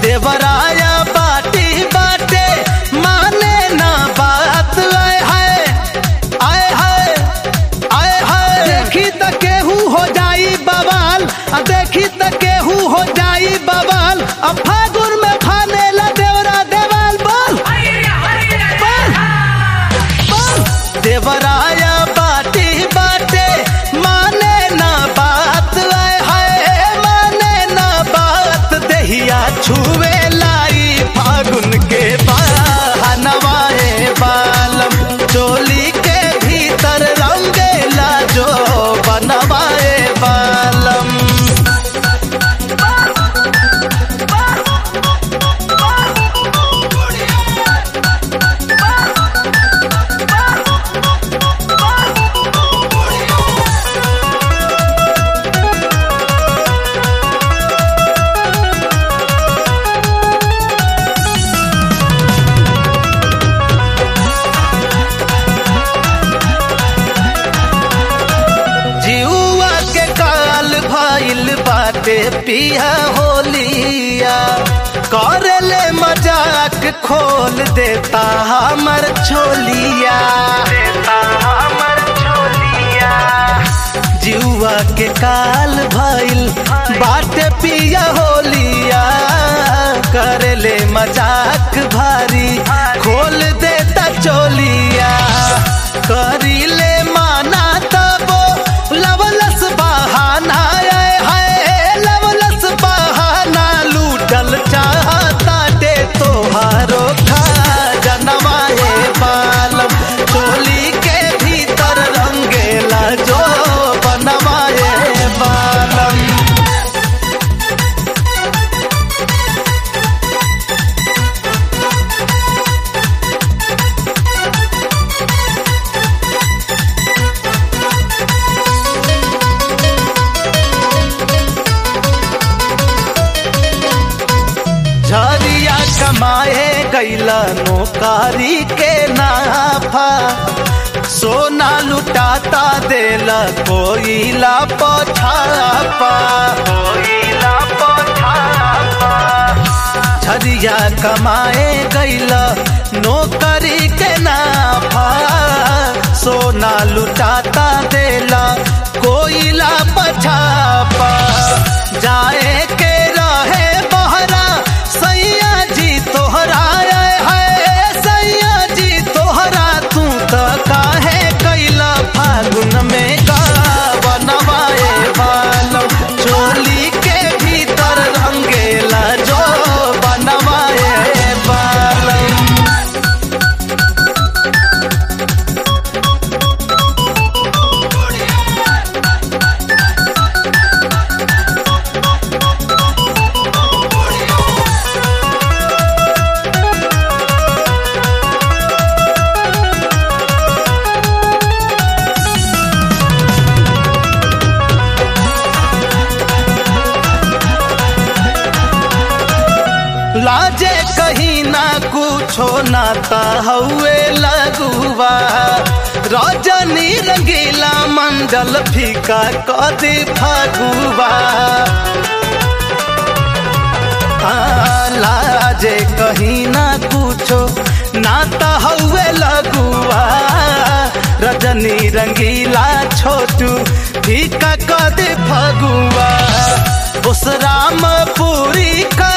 देवराया बाटी बाटे माने ना बात आए हाय आए हाय आए हाय। देखी त केहू हो जाई बवाल देखी त केहू हो जाई बवाल अब फागुन में फाने ला देवरा देवाल बोल देवराया बाटी बाटे माने ना बात आए हाय माने ना बात देहिया छुए लाई फागुन के बहनवाए बालम चोली के भीतर रंगेला जो बनवाए बालम। जीवा के काल भइल बाटे पिया होलिया करेले मजाक खोल देता हमर छोलिया जीवा के काल भइल बाटे पिया होलिया करेले मजाक भारी खोल देता चोलिया करीले माना तबो लवलस बहाना है लवलस बहाना लूटल चाहता दे तोहारो खा जनवाए बालम चोली के भीतर रंगेला जो बनवाए बालम। झरिया कमाए गैला नौकारी के नाफा सोना लुटाता देला कोयला पठापा झरिया कमाए गैला नौकरी के नाफा सोना लुटाता देला कोयला पठापा जाए के रहे बहरा सैया जी तोहरा है सैया जी तोहरा तू तो काहे कैला फागुन में का बनवाए बालम चोली के भीतर रंगेला जो बनवाए बालम। लाजे कहीं ना कुछो नाता हुए लगुआ रजनी रंगीला मंडल फीका कदी फगुआ लाजे कहीं ना कुछो नाता हुए लगुआ रजनी रंगीला छोटू फीका कदी फगुआ उस राम पूरी का